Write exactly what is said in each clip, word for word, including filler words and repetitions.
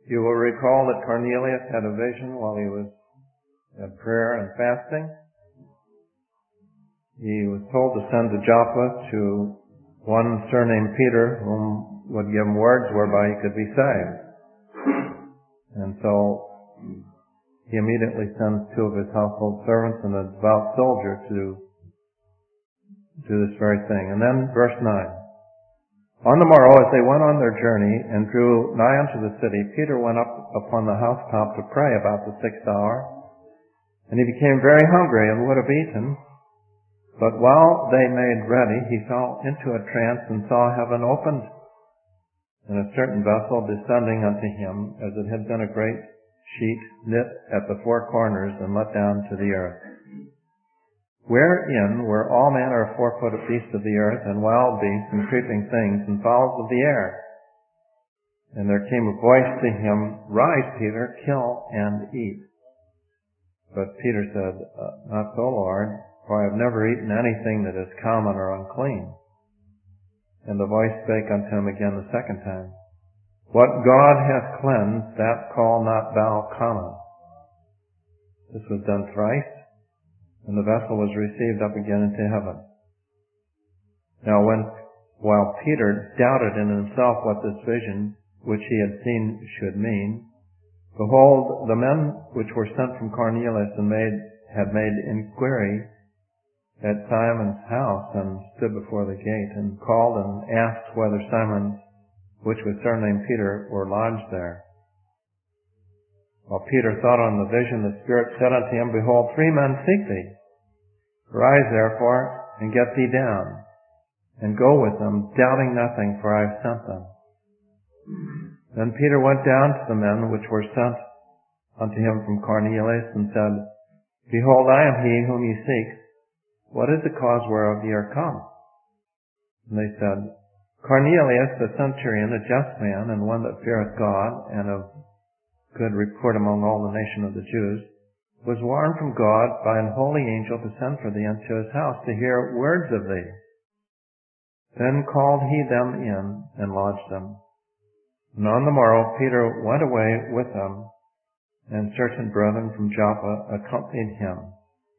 You will recall that Cornelius had a vision while he was at prayer and fasting. He was told to send to Joppa to one surnamed Peter, whom would give him words whereby he could be saved. And so he immediately sends two of his household servants and a devout soldier to do this very thing. And then verse nine. On the morrow, as they went on their journey and drew nigh unto the city, Peter went up upon the housetop to pray about the sixth hour. And he became very hungry and would have eaten. But while they made ready, he fell into a trance and saw heaven opened, and a certain vessel descending unto him, as it had been a great sheet knit at the four corners and let down to the earth, wherein were all manner of four-footed beasts of the earth, and wild beasts, and creeping things, and fowls of the air. And there came a voice to him, Rise, Peter, kill and eat. But Peter said, uh, Not so, Lord, for I have never eaten anything that is common or unclean. And the voice spake unto him again the second time, What God hath cleansed, that call not thou common. This was done thrice, and the vessel was received up again into heaven. Now when, while Peter doubted in himself what this vision which he had seen should mean, behold, the men which were sent from Cornelius and made, had made inquiry at Simon's house, and stood before the gate, and called and asked whether Simon, which was surnamed Peter, were lodged there. While Peter thought on the vision, the Spirit said unto him, Behold, three men seek thee. Rise therefore, and get thee down, and go with them, doubting nothing, for I have sent them. Then Peter went down to the men which were sent unto him from Cornelius, and said, Behold, I am he whom ye seek. What is the cause whereof ye are come? And they said, Cornelius, the centurion, a just man, and one that feareth God, and of good report among all the nation of the Jews, was warned from God by an holy angel to send for thee unto his house to hear words of thee. Then called he them in, and lodged them. And on the morrow Peter went away with them, and certain brethren from Joppa accompanied him.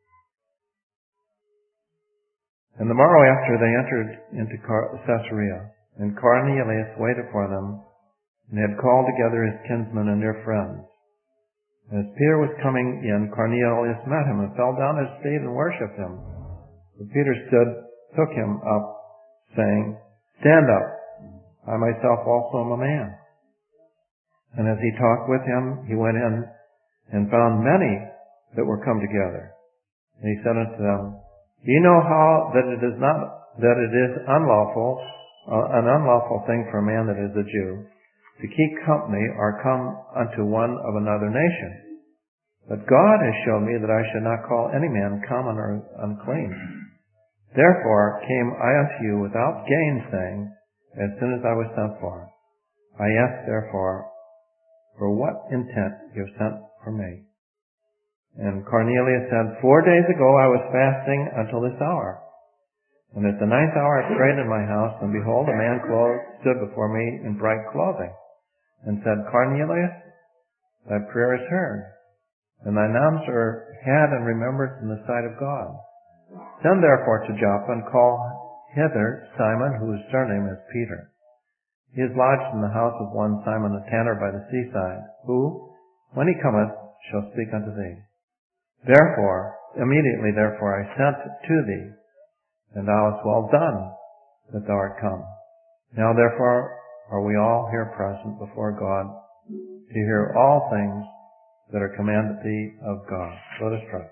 And the morrow after they entered into Caesarea, and Cornelius waited for them, and had called together his kinsmen and their friends. As Peter was coming in, Cornelius met him, and fell down at his feet and worshipped him. But Peter stood, took him up, saying, Stand up, I myself also am a man. And as he talked with him, he went in, and found many that were come together. And he said unto them, Ye know how that it is not, that it is unlawful, uh, an unlawful thing for a man that is a Jew, to keep company or come unto one of another nation. But God has shown me that I should not call any man common or unclean. Therefore came I unto you without gainsaying, as soon as I was sent for. I ask therefore, for what intent you have sent for me? And Cornelius said, Four days ago I was fasting until this hour. And at the ninth hour I prayed in my house, and behold, a man clothed stood before me in bright clothing, and said, Cornelius, thy prayer is heard, and thine alms are had in remembrance in the sight of God. Send therefore to Joppa, and call hither Simon, whose surname is Peter. He is lodged in the house of one Simon the tanner by the seaside, who, when he cometh, shall speak unto thee. Therefore, immediately therefore I sent to thee, and thou hast well done that thou art come. Now therefore are we all here present before God to hear all things that are commanded thee of God. Let us pray.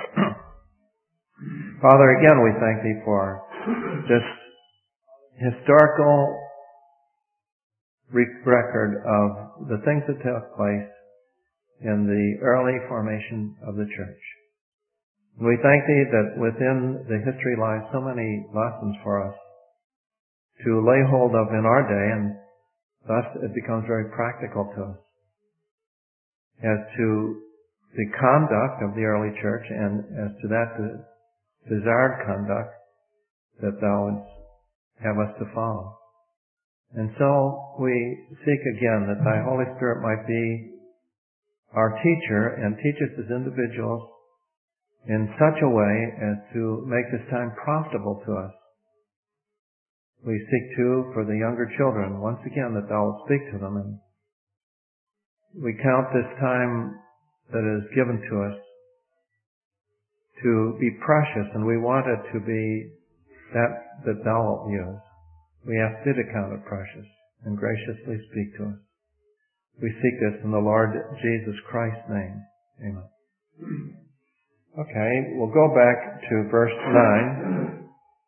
Father, again we thank thee for this historical record of the things that took place in the early formation of the church. We thank thee that within the history lies so many lessons for us to lay hold of in our day, and thus it becomes very practical to us as to the conduct of the early church, and as to that desired conduct that thou wouldst have us to follow. And so we seek again that Thy Holy Spirit might be our teacher and teach us as individuals in such a way as to make this time profitable to us. We seek too for the younger children, once again, that Thou will speak to them. And we count this time that is given to us to be precious, and we want it to be that that Thou wilt use. We ask Thee to count it precious and graciously speak to us. We seek this in the Lord Jesus Christ's name. Amen. Okay, we'll go back to verse nine.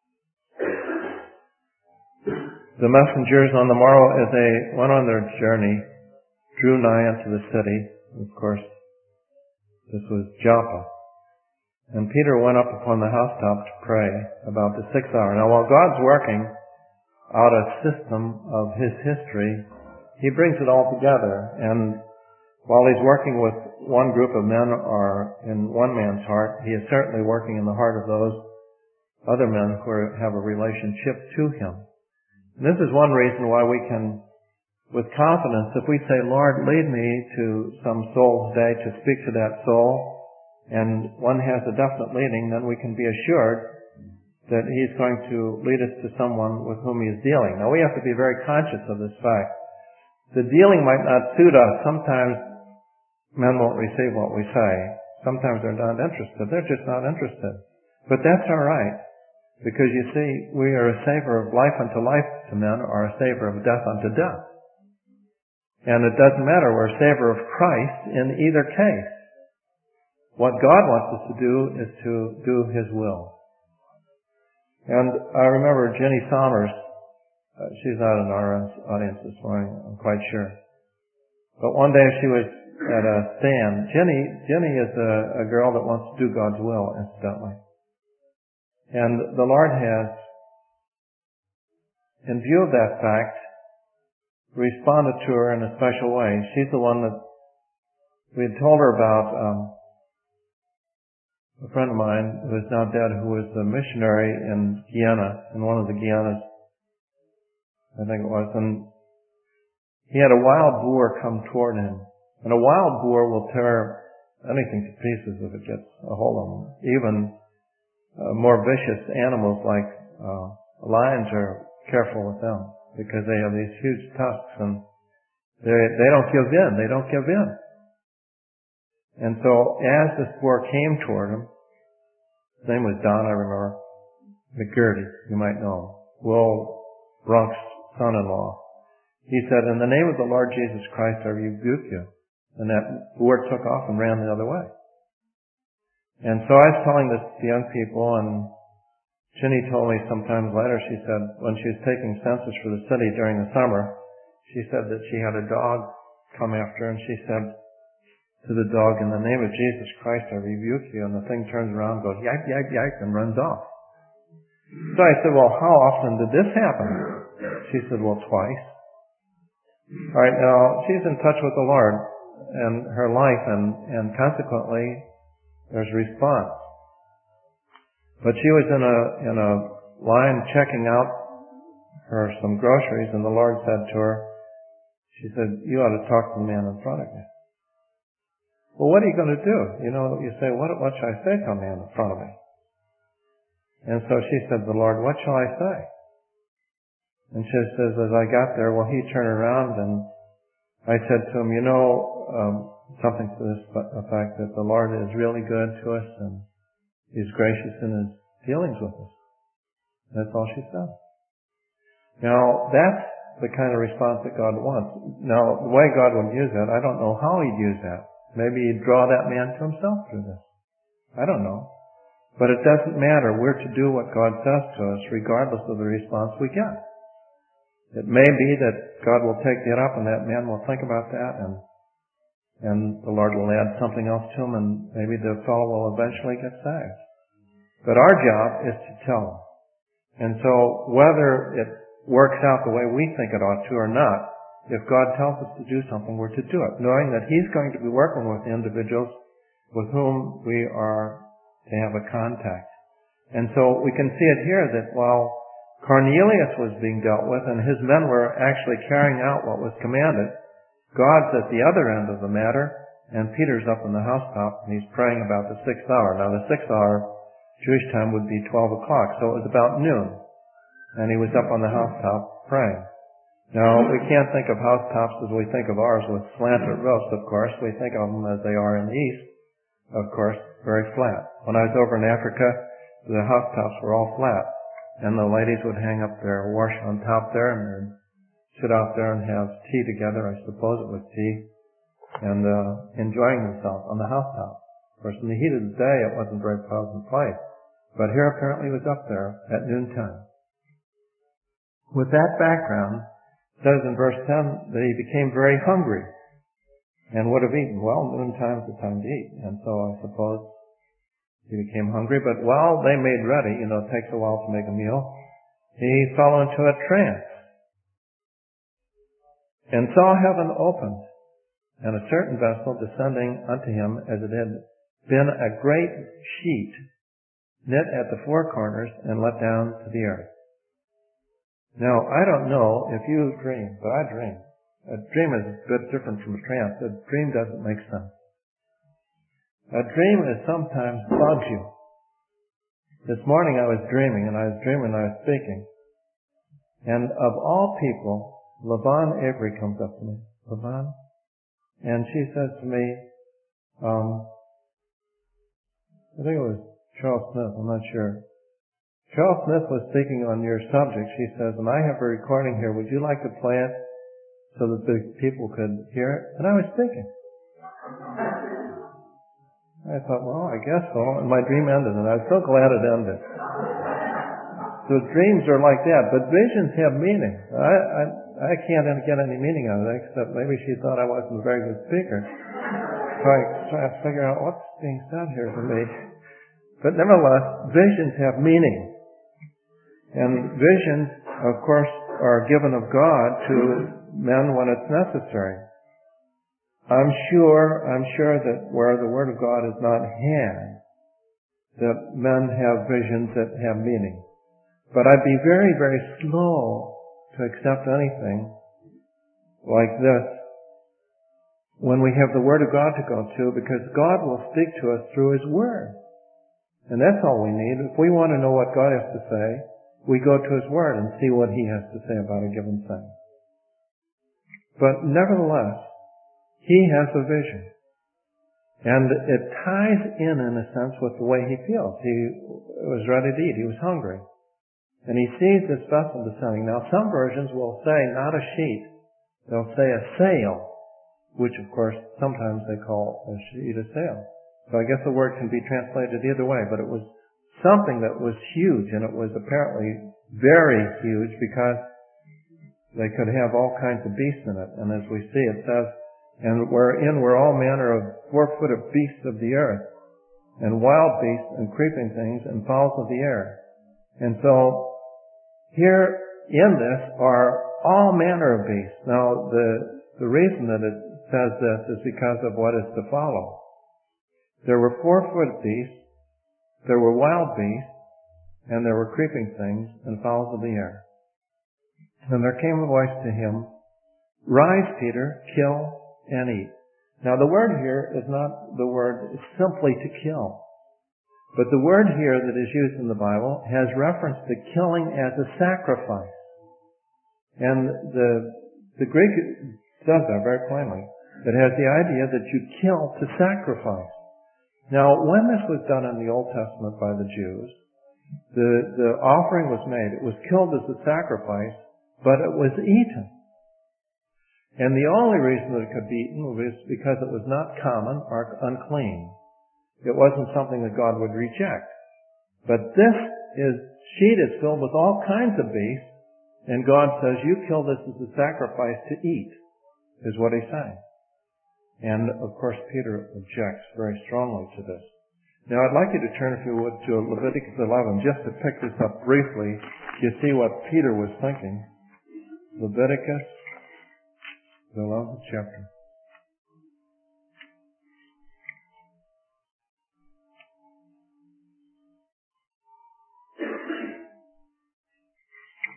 The messengers on the morrow, as they went on their journey, drew nigh unto the city. Of course, this was Joppa. And Peter went up upon the housetop to pray about the sixth hour. Now, while God's working out a system of His history, He brings it all together. And while He's working with one group of men or in one man's heart, He is certainly working in the heart of those other men who have a relationship to Him. And this is one reason why we can, with confidence, if we say, Lord, lead me to some soul today to speak to that soul, and one has a definite leading, then we can be assured that He's going to lead us to someone with whom He is dealing. Now, we have to be very conscious of this fact. The dealing might not suit us. Sometimes men won't receive what we say. Sometimes they're not interested. They're just not interested. But that's all right, because you see, we are a savor of life unto life to men, or a savor of death unto death. And it doesn't matter. We're a savor of Christ in either case. What God wants us to do is to do His will. And I remember Jenny Sommers. Uh, she's not in our audience this morning, I'm quite sure. But one day she was at a stand. Jenny, Jenny is a, a girl that wants to do God's will, incidentally. And the Lord has, in view of that fact, responded to her in a special way. She's the one that we had told her about. Um, A friend of mine who is now dead, who was a missionary in Guyana, in one of the Guianas, I think it was, and he had a wild boar come toward him. And a wild boar will tear anything to pieces if it gets a hold of them. Even uh, more vicious animals like uh, lions are careful with them because they have these huge tusks, and they they don't give in. They don't give in. And so as this boar came toward him, his name was Don, I remember, McGurdy, you might know, Will Brunk's son-in-law. He said, in the name of the Lord Jesus Christ, I rebuke you. And that boar took off and ran the other way. And so I was telling this to young people, and Ginny told me sometimes later, she said, when she was taking census for the city during the summer, she said that she had a dog come after her, and she said, to the dog, in the name of Jesus Christ, I rebuke you. And the thing turns around, goes yike, yike, yike, and runs off. So I said, well, how often did this happen? She said, well, twice. All right, now, she's in touch with the Lord and her life, and, and consequently, there's response. But she was in a, in a line checking out her some groceries, and the Lord said to her, she said, you ought to talk to the man in front of you. Well, what are you going to do? You know, you say, what, what shall I say to a man in front of me? And so she said to the Lord, what shall I say? And she says, as I got there, well, he turned around and I said to him, you know, um, something to this effect that the Lord is really good to us and He's gracious in His dealings with us. That's all she said. Now, that's the kind of response that God wants. Now, the way God would use that, I don't know how He'd use that. Maybe He'd draw that man to Himself through this. I don't know. But it doesn't matter. We're to do what God says to us regardless of the response we get. It may be that God will take that up and that man will think about that, and and the Lord will add something else to him, and maybe the fellow will eventually get saved. But our job is to tell him. And so whether it works out the way we think it ought to or not, if God tells us to do something, we're to do it, knowing that He's going to be working with individuals with whom we are to have a contact. And so we can see it here that while Cornelius was being dealt with, and his men were actually carrying out what was commanded. God's at the other end of the matter, and Peter's up on the housetop, and he's praying about the sixth hour. Now, the sixth hour, Jewish time, would be twelve o'clock, so it was about noon, and he was up on the housetop praying. Now, we can't think of housetops as we think of ours with slanted roofs, of course. We think of them as they are in the East, of course, very flat. When I was over in Africa, the housetops were all flat, and the ladies would hang up their wash on top there, and they'd sit out there and have tea together. I suppose it was tea, and uh, enjoying themselves on the housetop. Of course, in the heat of the day, it wasn't a very pleasant place. But here, apparently, he was up there at noontime. With that background, it says in verse ten that he became very hungry and would have eaten. Well, noontime is the time to eat, and so I suppose he became hungry. But while they made ready, you know, it takes a while to make a meal, he fell into a trance and saw heaven opened, and a certain vessel descending unto him as it had been a great sheet knit at the four corners and let down to the earth. Now, I don't know if you dream, but I dream. A dream is a bit different from a trance. A dream doesn't make sense. A dream is sometimes bugs you. This morning I was dreaming, and I was dreaming and I was speaking. And of all people, LaVon Avery comes up to me. LaVon? And she says to me, um, I think it was Charles Smith, I'm not sure. Charles Smith was speaking on your subject. She says, and I have a recording here. Would you like to play it so that the people could hear it? And I was thinking. I thought, well, I guess so. And my dream ended, and I was so glad it ended. So dreams are like that, but visions have meaning. I, I, I can't get any meaning out of it, except maybe she thought I wasn't a very good speaker. So I try to figure out what's being said here to me. But nevertheless, visions have meaning. And visions, of course, are given of God to men when it's necessary. I'm sure, I'm sure that where the Word of God is not had, that men have visions that have meaning. But I'd be very, very slow to accept anything like this when we have the Word of God to go to, because God will speak to us through His Word. And that's all we need. If we want to know what God has to say, we go to His Word and see what He has to say about a given thing. But nevertheless, He has a vision. And it ties in, in a sense, with the way he feels. He was ready to eat. He was hungry. And he sees this vessel descending. Now, some versions will say not a sheet. They'll say a sail, which, of course, sometimes they call a sheet a sail. So I guess the word can be translated either way, but it was something that was huge, and it was apparently very huge because they could have all kinds of beasts in it. And as we see, it says, and wherein were all manner of four-footed beasts of the earth, and wild beasts, and creeping things, and fowls of the air. And so, here in this are all manner of beasts. Now, the, the reason that it says this is because of what is to follow. There were four-footed beasts, there were wild beasts, and there were creeping things, and fowls of the air. And there came a voice to him, Rise, Peter, kill and eat. Now the word here is not the word simply to kill. But the word here that is used in the Bible has reference to killing as a sacrifice. And the, the Greek says that very plainly. It has the idea that you kill to sacrifice. Now when this was done in the Old Testament by the Jews, the, the offering was made. It was killed as a sacrifice, but it was eaten. And the only reason that it could be eaten was because it was not common or unclean. It wasn't something that God would reject. But this is, sheet is filled with all kinds of beasts, and God says, you kill this as a sacrifice to eat, is what he's saying. And, of course, Peter objects very strongly to this. Now, I'd like you to turn, if you would, to Leviticus eleven, just to pick this up briefly. You see what Peter was thinking. Leviticus, the eleventh chapter.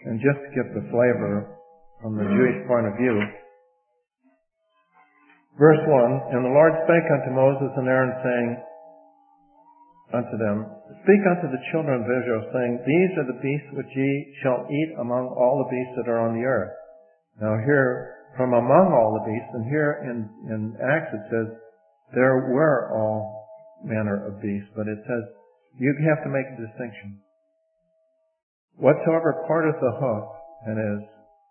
and just to get the flavor from the Jewish point of view, verse one, and the Lord spake unto Moses and Aaron, saying unto them, Speak unto the children of Israel, saying, These are the beasts which ye shall eat among all the beasts that are on the earth. Now here, from among all the beasts, and here in, in Acts it says, there were all manner of beasts, but it says, you have to make a distinction. Whatsoever parteth the hoof, and is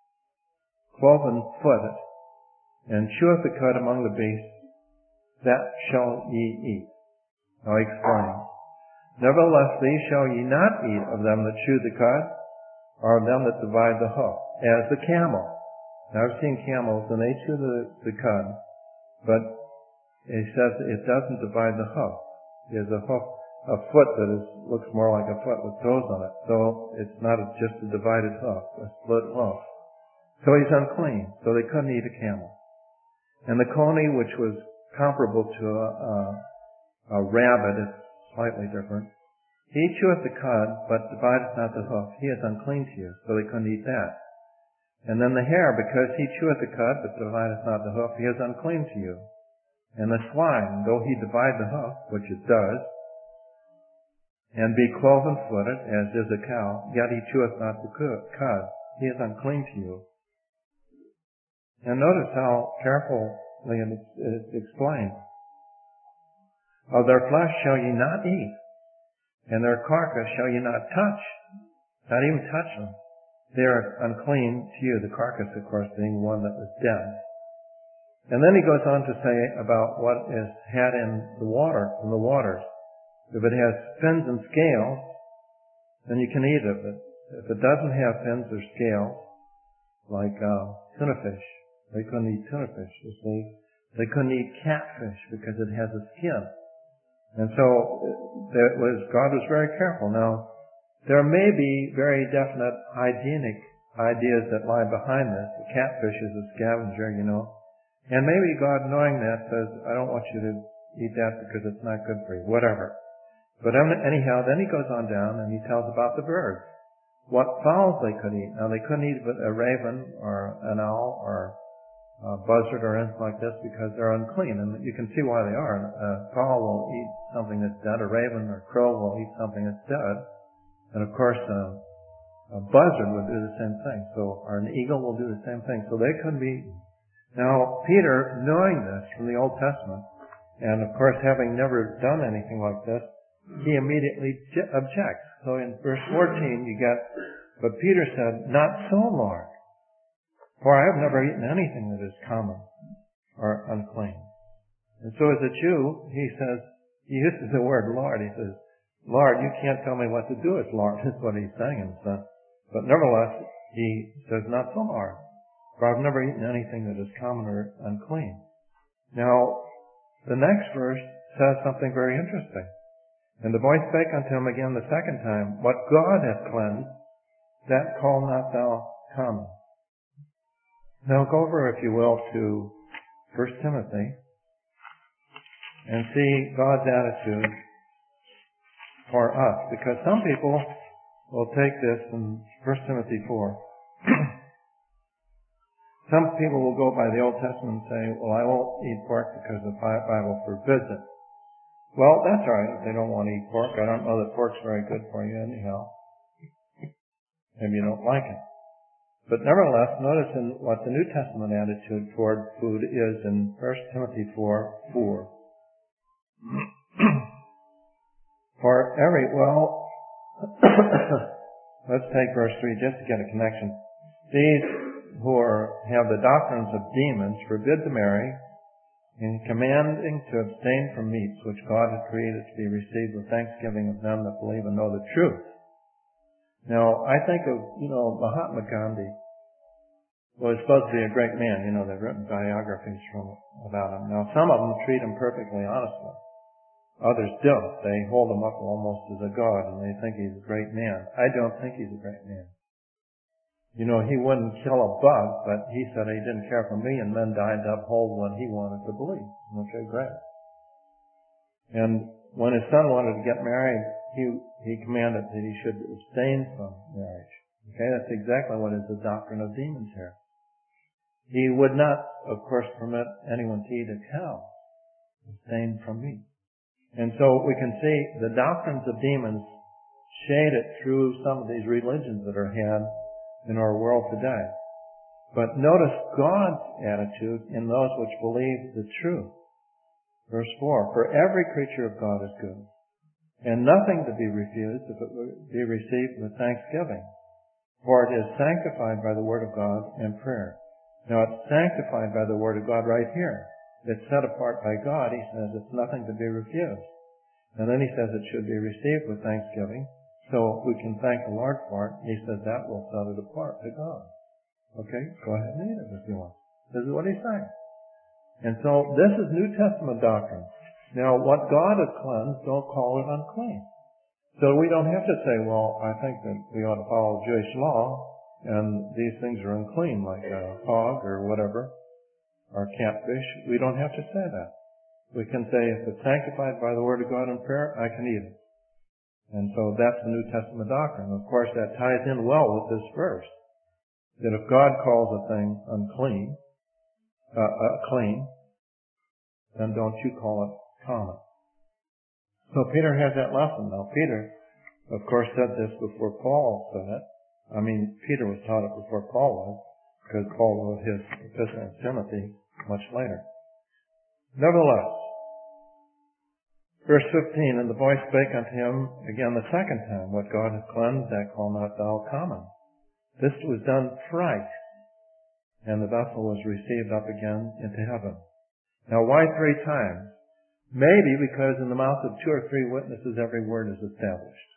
cloven footed, and cheweth the cud among the beasts, that shall ye eat. Now he explains. Nevertheless, these shall ye not eat of them that chew the cud, or of them that divide the hoof, as the camel. Now I've seen camels, and they chew the, the cud, but he says it doesn't divide the hoof. There's a hoof, a foot that is, looks more like a foot with toes on it. So it's not just a divided hoof, a split hoof. So he's unclean, so they couldn't eat a camel. And the coney, which was comparable to a, a, a rabbit, it's slightly different. He cheweth the cud, but divideth not the hoof. He is unclean to you, so they couldn't eat that. And then the hare, because he cheweth the cud, but divideth not the hoof, he is unclean to you. And the swine, though he divide the hoof, which it does, and be cloven-footed, as is a cow, yet he cheweth not the cud. He is unclean to you. And notice how carefully it is explained. Of their flesh shall ye not eat, and their carcass shall ye not touch, not even touch them. They are unclean to you, the carcass, of course, being one that was dead. And then he goes on to say about what is had in the water, from the waters. If it has fins and scales, then you can eat of it. If it doesn't have fins or scales, like uh, tuna fish, they couldn't eat tuna fish, you see. They couldn't eat catfish because it has a skin. And so it was, God was very careful. Now, there may be very definite hygienic ideas that lie behind this. The catfish is a scavenger, you know. And maybe God, knowing that, says, I don't want you to eat that because it's not good for you, whatever. But anyhow, then he goes on down and he tells about the birds. What fowls they could eat. Now, they couldn't eat a raven or an owl or a buzzard or anything like this because they're unclean. And you can see why they are. A fowl will eat something that's dead. A raven or crow will eat something that's dead. And of course, uh, a buzzard would do the same thing. So, or an eagle will do the same thing. So they couldn't be. Now, Peter, knowing this from the Old Testament, and of course having never done anything like this, he immediately objects. So in verse fourteen you get, but Peter said, Not so, Lord, for I have never eaten anything that is common or unclean. And so as a Jew, he says, he uses the word Lord. He says, Lord, you can't tell me what to do as Lord, is what he's saying in a sense. But nevertheless, he says, Not so, Lord, for I've never eaten anything that is common or unclean. Now, the next verse says something very interesting. And the voice spake unto him again the second time, What God hath cleansed, that call not thou common. Now go over, if you will, to First Timothy and see God's attitude for us. Because some people will take this in First Timothy four. Some people will go by the Old Testament and say, well, I won't eat pork because the Bible forbids it. Well, that's all right if they don't want to eat pork. I don't know that pork's very good for you anyhow. Maybe you don't like it. But nevertheless, notice in what the New Testament attitude toward food is in First Timothy four four. For every, well, let's take verse three just to get a connection. These who are, have the doctrines of demons forbid to marry, in commanding to abstain from meats which God has created to be received with thanksgiving of them that believe and know the truth. Now, I think of, you know, Mahatma Gandhi was supposed to be a great man. You know, they've written biographies from about him. Now, some of them treat him perfectly honestly. Others don't. They hold him up almost as a god, and they think he's a great man. I don't think he's a great man. You know, he wouldn't kill a bug, but he said he didn't care for me, and men died to uphold what he wanted to believe. Okay, great. And when his son wanted to get married, he he commanded that he should abstain from marriage. Okay, that's exactly what is the doctrine of demons here. He would not, of course, permit anyone to eat a cow, abstain from meat. And so we can see the doctrines of demons shade it through some of these religions that are had in our world today. But notice God's attitude in those which believe the truth. Verse four, for every creature of God is good, and nothing to be refused if it be received with thanksgiving. For it is sanctified by the word of God and prayer. Now it's sanctified by the word of God right here. It's set apart by God. He says it's nothing to be refused. And then he says it should be received with thanksgiving. So we can thank the Lord for it. He says that will set it apart to God. Okay, go ahead and eat it if you want. This is what he's saying. And so this is New Testament doctrine. Now what God has cleansed, don't call it unclean. So we don't have to say, well, I think that we ought to follow Jewish law, and these things are unclean, like a hog or whatever, or catfish. We don't have to say that. We can say, if it's sanctified by the word of God and prayer, I can eat it. And so that's the New Testament doctrine. Of course, that ties in well with this verse, that if God calls a thing unclean, uh, uh, clean, then don't you call it common. So Peter has that lesson. Now Peter, of course, said this before Paul said it. I mean, Peter was taught it before Paul was, because Paul wrote his epistle to Timothy much later. Nevertheless, verse fifteen, and the voice spake unto him again the second time, what God hath cleansed, that call not thou common. This was done thrice, and the vessel was received up again into heaven. Now why three times? Maybe because in the mouth of two or three witnesses every word is established.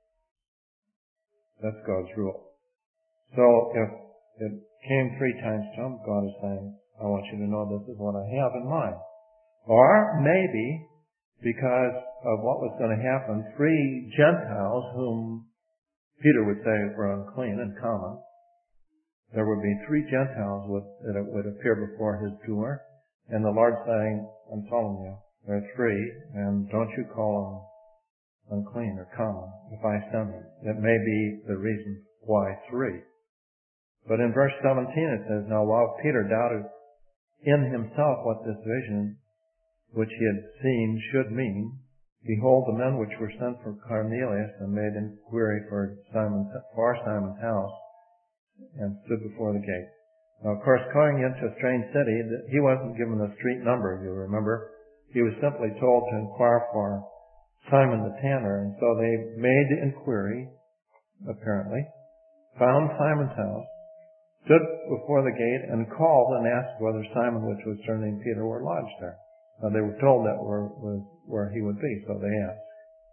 That's God's rule. So if it came three times to him, God is saying, I want you to know this is what I have in mind. Or maybe because of what was going to happen, three Gentiles whom Peter would say were unclean and common, there would be three Gentiles with, that would appear before his door, and the Lord saying, I'm telling you, there are three, and don't you call them unclean or common if I send them. It may be the reason why three. But in verse seventeen it says, now while Peter doubted in himself what this vision which he had seen should mean, behold, the men which were sent from Cornelius and made inquiry for Simon's, for Simon's house, and stood before the gate. Now, of course, going into a strange city, he wasn't given a street number, you remember. He was simply told to inquire for Simon the tanner, and so they made the inquiry, apparently, found Simon's house, stood before the gate, and called and asked whether Simon, which was surnamed Peter, were lodged there. Now, they were told that were, was where he would be, so they asked.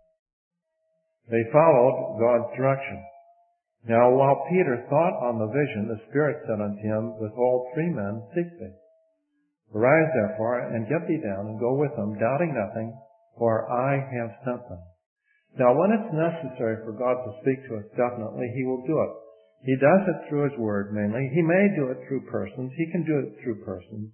They followed God's direction. Now, while Peter thought on the vision, the Spirit said unto him, Behold, three men seek thee. Arise therefore, and get thee down, and go with them, doubting nothing, for I have sent them. Now, when it's necessary for God to speak to us, definitely He will do it. He does it through His Word, mainly. He may do it through persons. He can do it through persons.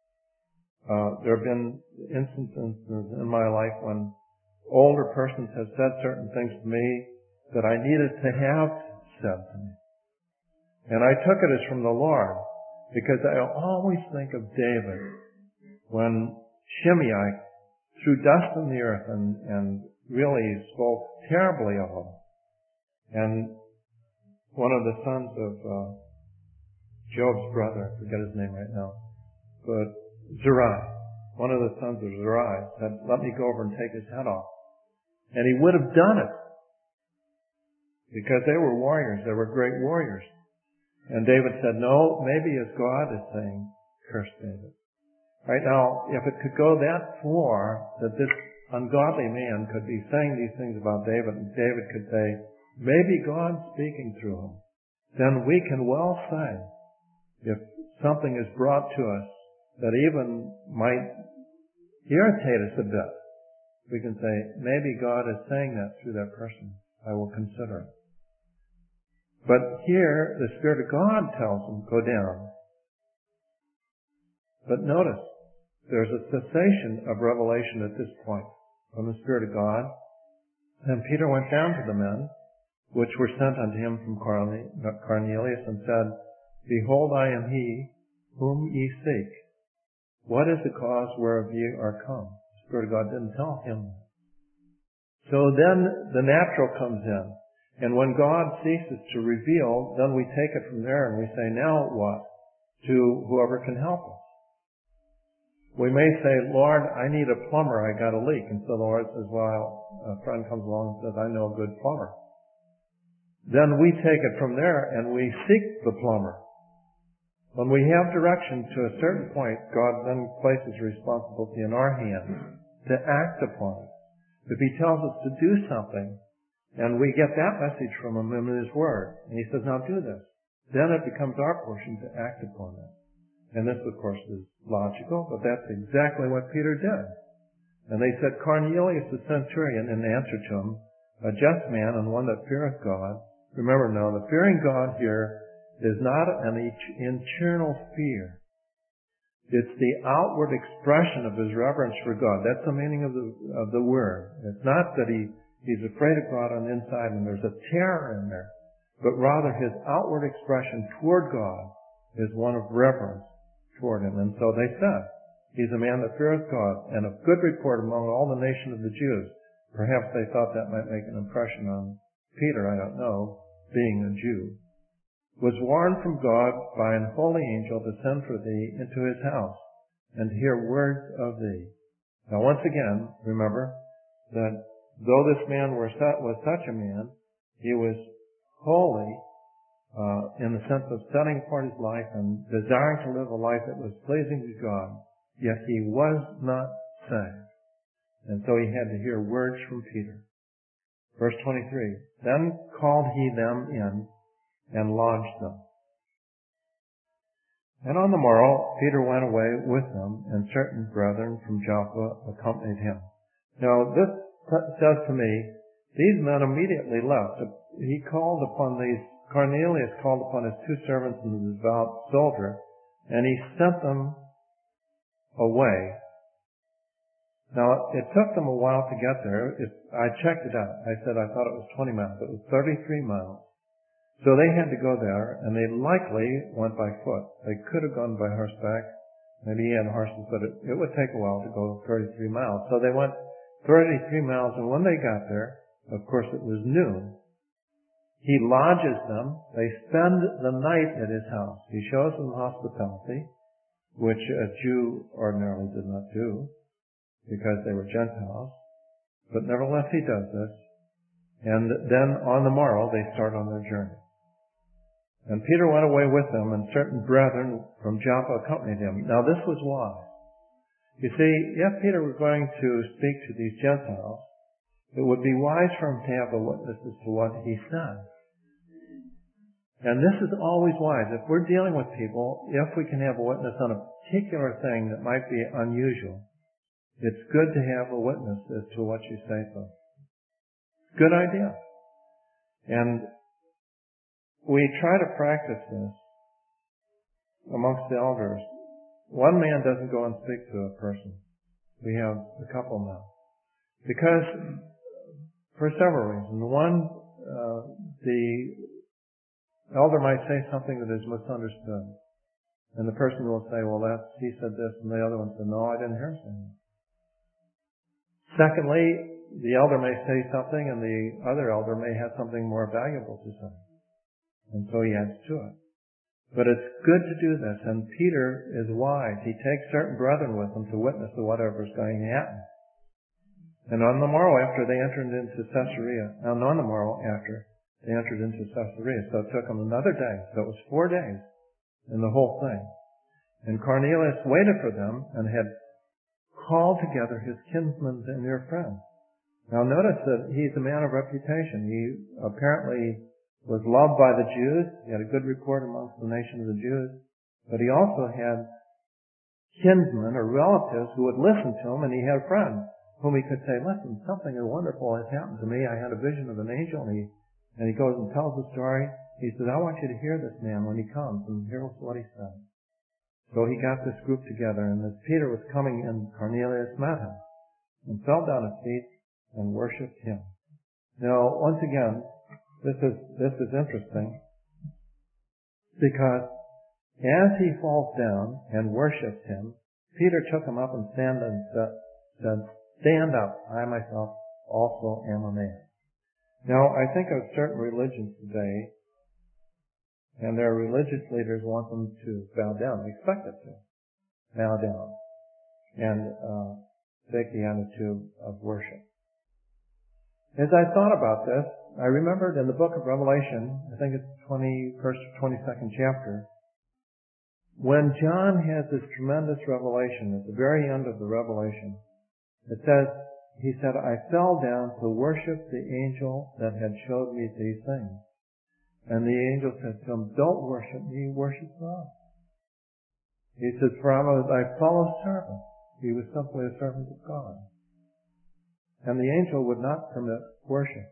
Uh, there have been instances in my life when older persons have said certain things to me that I needed to have said to me. And I took it as from the Lord, because I always think of David when Shimei threw dust in the earth and, and really spoke terribly of him. And one of the sons of uh, Job's brother, I forget his name right now, but Zerai, one of the sons of Zerai, said, let me go over and take his head off. And he would have done it, because they were warriors. They were great warriors. And David said, no, maybe as God is saying, curse David. Right now, if it could go that far that this ungodly man could be saying these things about David, and David could say, maybe God's speaking through him, then we can well say, if something is brought to us that even might irritate us a bit, we can say, maybe God is saying that through that person. I will consider it. But here, the Spirit of God tells him, go down. But notice, there's a cessation of revelation at this point from the Spirit of God. And Peter went down to the men which were sent unto him from Cornelius, and said, Behold, I am he whom ye seek. What is the cause whereof ye are come? The Spirit of God didn't tell him. So then the natural comes in. And when God ceases to reveal, then we take it from there and we say, now what? To whoever can help us. We may say, Lord, I need a plumber, I got a leak. And so the Lord says, well, a friend comes along and says, I know a good plumber. Then we take it from there and we seek the plumber. When we have direction to a certain point, God then places responsibility in our hands to act upon it. If He tells us to do something, and we get that message from Him in His Word, and He says, now do this, then it becomes our portion to act upon it. And this, of course, is logical, but that's exactly what Peter did. And they said, Cornelius the centurion, in answer to him, a just man and one that feareth God. Remember now, the fearing God here is not an internal fear. It's the outward expression of his reverence for God. That's the meaning of the of the word. It's not that he, he's afraid of God on the inside and there's a terror in there, but rather his outward expression toward God is one of reverence toward Him. And so they said, he's a man that feareth God, and of good report among all the nation of the Jews. Perhaps they thought that might make an impression on Peter, I don't know, being a Jew. Was warned from God by an holy angel to send for thee into his house, and to hear words of thee. Now once again, remember that though this man were su- was such a man, he was holy, Uh, in the sense of setting apart his life and desiring to live a life that was pleasing to God, yet he was not saved. And so he had to hear words from Peter. Verse twenty-three, Then called he them in and lodged them. And on the morrow Peter went away with them, and certain brethren from Joppa accompanied him. Now this says to me, these men immediately left. He called upon these Cornelius called upon his two servants and the devout soldier, and he sent them away. Now, it took them a while to get there. It, I checked it out. I said I thought it was twenty miles. It was thirty-three miles. So they had to go there, and they likely went by foot. They could have gone by horseback. Maybe he had horses, but it, it would take a while to go thirty-three miles. So they went thirty-three miles, and when they got there, of course it was noon. He lodges them. They spend the night at his house. He shows them hospitality, which a Jew ordinarily did not do because they were Gentiles. But nevertheless, he does this. And then on the morrow, they start on their journey. And Peter went away with them, and certain brethren from Joppa accompanied him. Now this was why. You see, if Peter were going to speak to these Gentiles, it would be wise for him to have a witness as to what he said. And this is always wise. If we're dealing with people, if we can have a witness on a particular thing that might be unusual, it's good to have a witness as to what you say to them. Good idea. And we try to practice this amongst the elders. One man doesn't go and speak to a person. We have a couple now. Because, for several reasons. One, uh, the elder might say something that is misunderstood. And the person will say, well, that's, he said this, and the other one said, no, I didn't hear him say that. Secondly, the elder may say something, and the other elder may have something more valuable to say. And so he adds to it. But it's good to do this, and Peter is wise. He takes certain brethren with him to witness to whatever is going to happen. And on the morrow after they entered into Caesarea, and on the morrow after they entered into Caesarea, so it took them another day. So it was four days in the whole thing. And Cornelius waited for them and had called together his kinsmen and near friends. Now notice that he's a man of reputation. He apparently was loved by the Jews. He had a good report amongst the nation of the Jews. But he also had kinsmen or relatives who would listen to him, and he had friends whom he could say, listen, something wonderful has happened to me. I had a vision of an angel, and he, and he goes and tells the story. He says, I want you to hear this man when he comes, and here's what he said. So he got this group together, and as Peter was coming in, Cornelius met him and fell down at his feet and worshipped him. Now, once again, This is, this is interesting because as he falls down and worships him, Peter took him up and stand and said, stand up, I myself also am a man. Now, I think of certain religions today, and their religious leaders want them to bow down, expect it to bow down, and uh, take the attitude of worship. As I thought about this, I remembered in the book of Revelation, I think it's twenty-first or twenty-second chapter, when John has this tremendous revelation, at the very end of the revelation, it says, he said, I fell down to worship the angel that had showed me these things. And the angel said to him, don't worship me, worship God. He says, for I was thy fellow servant. He was simply a servant of God. And the angel would not permit worship.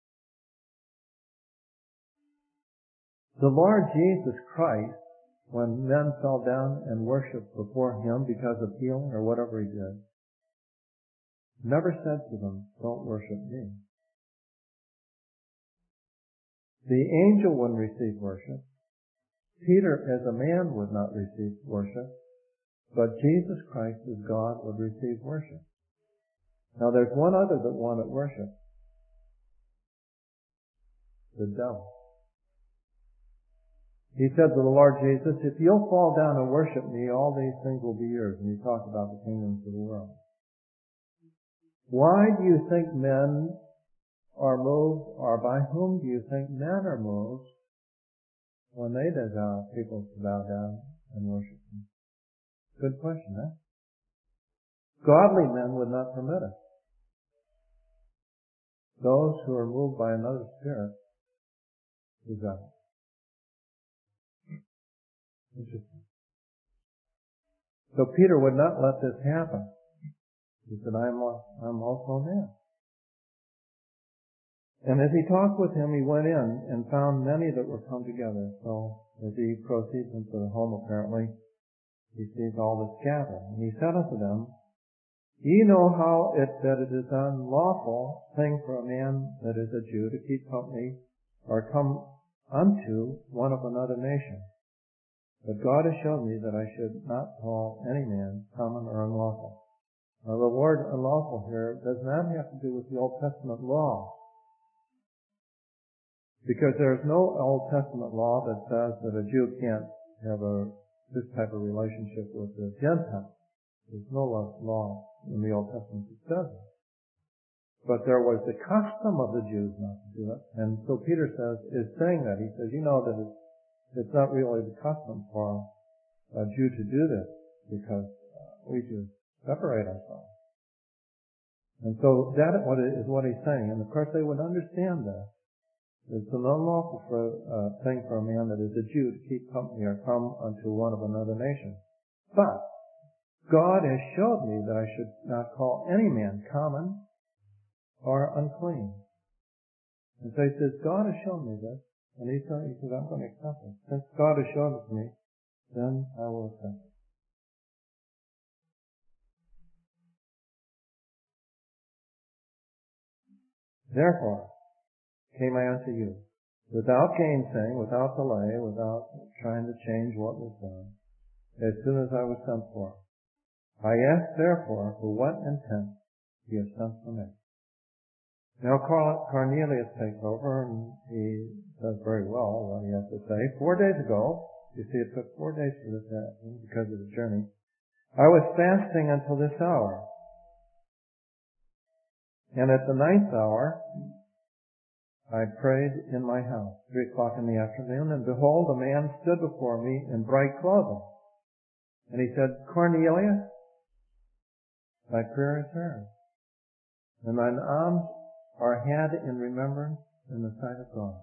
The Lord Jesus Christ, when men fell down and worshipped before him because of healing or whatever he did, never said to them, don't worship me. The angel wouldn't receive worship. Peter, as a man, would not receive worship. But Jesus Christ, as God, would receive worship. Now, there's one other that wanted worship. The devil. He said to the Lord Jesus, if you'll fall down and worship me, all these things will be yours. And he talked about the kingdoms of the world. Why do you think men are moved, or by whom do you think men are moved when they desire people to bow down and worship them? Good question, eh? Godly men would not permit it. Those who are moved by another spirit desire. Interesting. So Peter would not let this happen. He said, I'm, I'm also a man. And as he talked with him, he went in and found many that were come together. So as he proceeds into the home, apparently, he sees all this gathered. And he said unto them, Ye know how it that it is unlawful thing for a man that is a Jew to keep company or come unto one of another nation. But God has shown me that I should not call any man common or unlawful. Now the word unlawful here does not have to do with the Old Testament law. Because there is no Old Testament law that says that a Jew can't have a, this type of relationship with a Gentile. There's no law in the Old Testament that says it. But there was the custom of the Jews not to do it. And so Peter says, is saying that. He says, you know that it's, it's not really the custom for a Jew to do this because uh, we just separate ourselves. And so that is what he's saying. And of course they would understand that. It's an unlawful for, uh, thing for a man that is a Jew to keep company or come unto one of another nation. But God has showed me that I should not call any man common or unclean. And so he says, God has shown me this. And he says, he says I'm going to accept it. Since God has shown it to me, then I will accept it. Therefore, came I unto you, without gainsaying, without delay, without trying to change what was done, as soon as I was sent for. I ask therefore, for what intent you have sent for me. Now Cornelius takes over, and he says very well what he has to say. Four days ago, you see it took four days for this to happen because of the journey, I was fasting until this hour. And at the ninth hour, I prayed in my house, three o'clock in the afternoon, and behold, a man stood before me in bright clothing. And he said, Cornelius, thy prayer is heard, and thine alms are had in remembrance in the sight of God.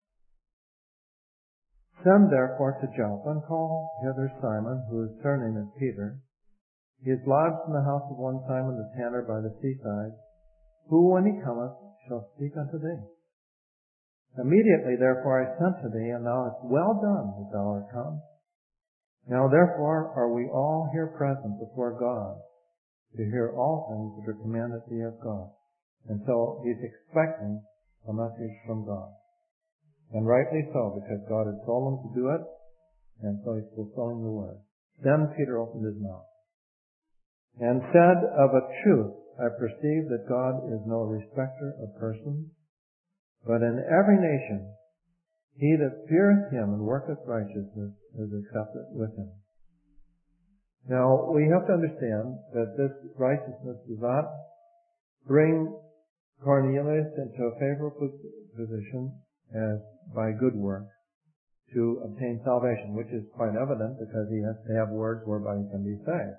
Send therefore to Joppa, and call hither Simon, whose surname is Peter. He is lodged in the house of one Simon the tanner by the seaside, who, when he cometh, shall speak unto thee. Immediately, therefore, I sent to thee, and thou hast well done that thou art come. Now, therefore, are we all here present before God to hear all things that are commanded thee of God. And so he's expecting a message from God. And rightly so, because God had told him to do it, and so he's fulfilling the word. Then Peter opened his mouth and said, "Of a truth, I perceive that God is no respecter of persons, but in every nation he that feareth him and worketh righteousness is accepted with him." Now, we have to understand that this righteousness does not bring Cornelius into a favorable position as by good works to obtain salvation, which is quite evident because he has to have words whereby he can be saved.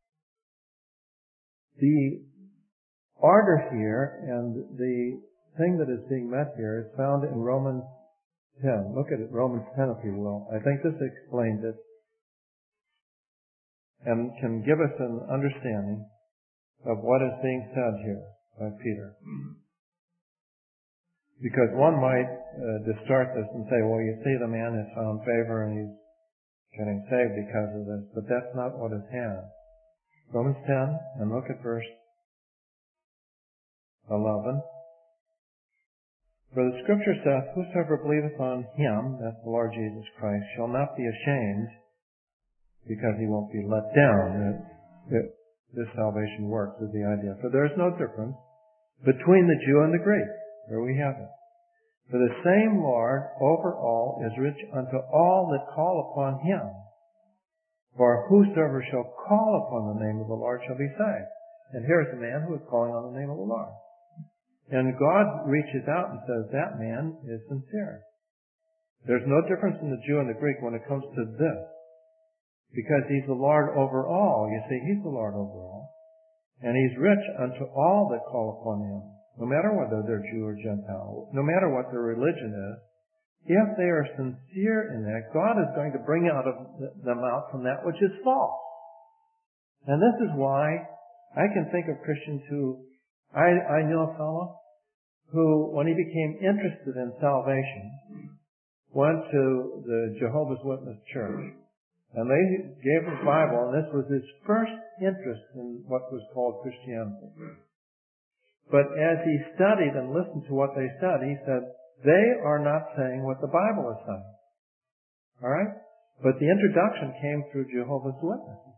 The order here and the thing that is being met here is found in Romans ten. Look at it, Romans ten, if you will. I think this explains it and can give us an understanding of what is being said here by Peter. Because one might uh, distort this and say, well, you see, the man has found favor and he's getting saved because of this, but that's not what is had. Romans ten, and look at verse eleven. For the Scripture saith, "Whosoever believeth on him," that's the Lord Jesus Christ, "shall not be ashamed," because he won't be let down. That, that this salvation works is the idea. For there is no difference between the Jew and the Greek. There we have it. For the same Lord over all is rich unto all that call upon him. For whosoever shall call upon the name of the Lord shall be saved. And here's a man who is calling on the name of the Lord. And God reaches out and says, that man is sincere. There's no difference in the Jew and the Greek when it comes to this. Because he's the Lord over all. You see, he's the Lord over all. And he's rich unto all that call upon him. No matter whether they're Jew or Gentile. No matter what their religion is. If they are sincere in that, God is going to bring out of them out from that which is false. And this is why I can think of Christians who, I, I knew a fellow who, when he became interested in salvation, went to the Jehovah's Witness church. And they gave him a Bible, and this was his first interest in what was called Christianity. But as he studied and listened to what they said, he said, they are not saying what the Bible is saying. Alright? But the introduction came through Jehovah's Witnesses.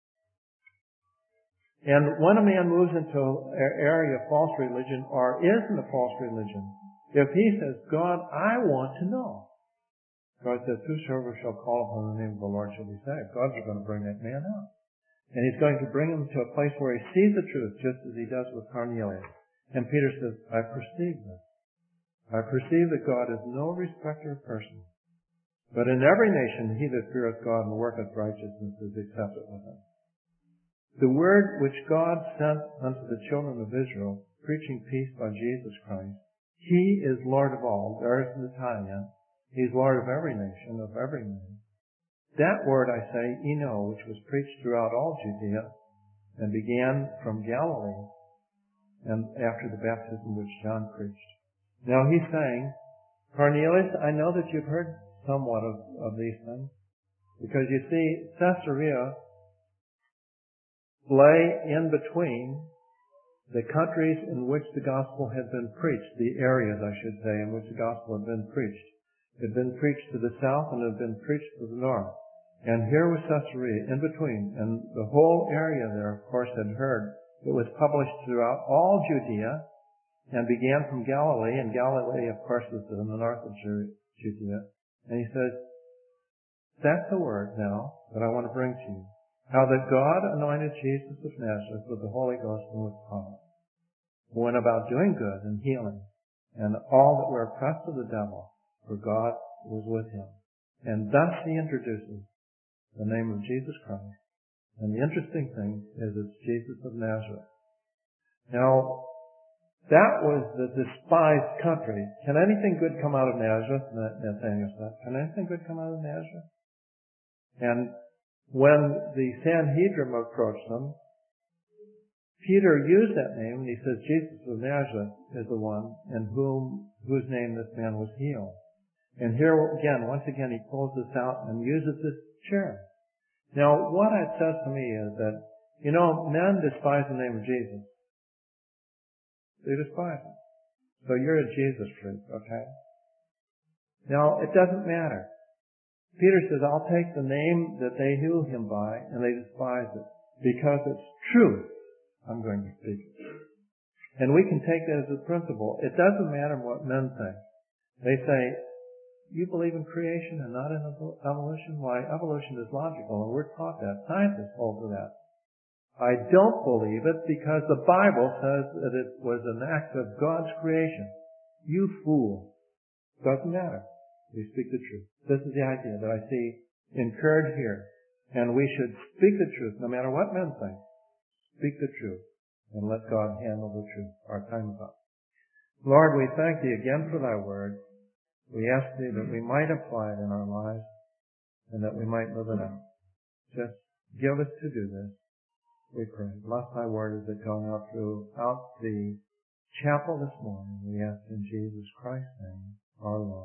And when a man moves into an area of false religion, or is in a false religion, if he says, God, I want to know. God says, whosoever shall call upon the name of the Lord shall be saved. God's going to bring that man out. And he's going to bring him to a place where he sees the truth, just as he does with Cornelius. And Peter says, I perceive this. I perceive that God is no respecter of persons. But in every nation he that feareth God and worketh righteousness is accepted with him. The word which God sent unto the children of Israel, preaching peace by Jesus Christ, he is Lord of all. There's the tie-in. He's Lord of every nation, of every man. That word, I say, eno, which was preached throughout all Judea and began from Galilee and after the baptism which John preached. Now he's saying, Cornelius, I know that you've heard somewhat of, of these things, because you see, Caesarea lay in between the countries in which the gospel had been preached, the areas, I should say, in which the gospel had been preached. It had been preached to the south and it had been preached to the north. And here was Caesarea in between. And the whole area there, of course, had heard. It was published throughout all Judea and began from Galilee. And Galilee, of course, was in the north of Judea. And he says, that's the word now that I want to bring to you. How that God anointed Jesus of Nazareth with the Holy Ghost and with power, who went about doing good and healing, and all that were oppressed of the devil, for God was with him. And thus he introduces the name of Jesus Christ. And the interesting thing is it's Jesus of Nazareth. Now, that was the despised country. Can anything good come out of Nazareth? Nathaniel said, can anything good come out of Nazareth? And when the Sanhedrin approached them, Peter used that name, and he says, Jesus of Nazareth is the one in whom, whose name this man was healed. And here again, once again, he pulls this out and uses this chair. Now, what it says to me is that, you know, men despise the name of Jesus. They despise him. So you're a Jesus freak, okay? Now, it doesn't matter. Peter says, I'll take the name that they heal him by, and they despise it. Because it's truth, I'm going to speak it. And we can take that as a principle. It doesn't matter what men think. They say, you believe in creation and not in evolution? Why, evolution is logical, and we're taught that. Scientists hold to that. I don't believe it because the Bible says that it was an act of God's creation. You fool. Doesn't matter. We speak the truth. This is the idea that I see encouraged here. And we should speak the truth, no matter what men think. Speak the truth, and let God handle the truth. Our time is up. Lord, we thank Thee again for Thy word. We ask Thee that we might apply it in our lives, and that we might live it out. Just give us to do this, we pray. Bless Thy word as it goes out throughout the chapel this morning. We ask in Jesus Christ's name, our Lord.